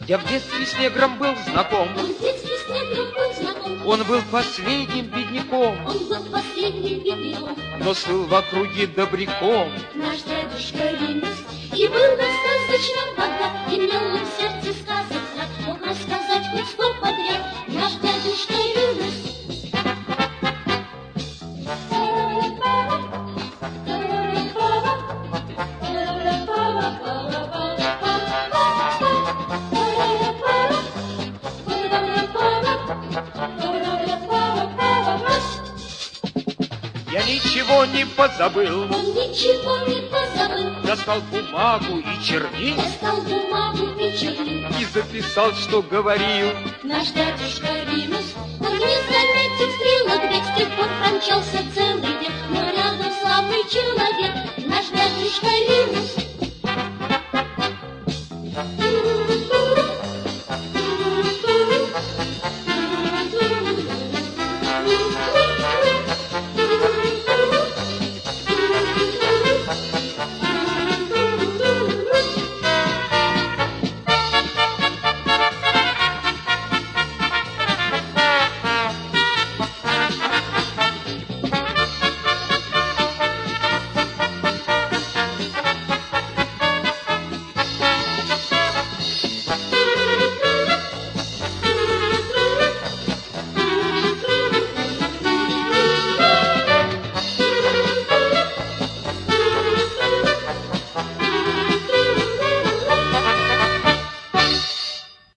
Я в детстве с негром был знаком. Он в детстве с негром был знаком. Он был последним бедняком. Он был последним бедняком. Но слыл в округе добряком. Наш дедушка Римус и был достаточно богат, имел он в сердце сказок знать, мог рассказать хоть 100 подряд. Наш дедушка Римус. Я ничего не позабыл. Он ничего не позабыл. Достал бумагу и чернил. Достал бумагу и чернил. И записал, что говорил. Наш дядюшка Римус, он не заметил стрелок, ведь с тех пор промчался целый век. Но рядом славный человек, наш дядюшка Римус.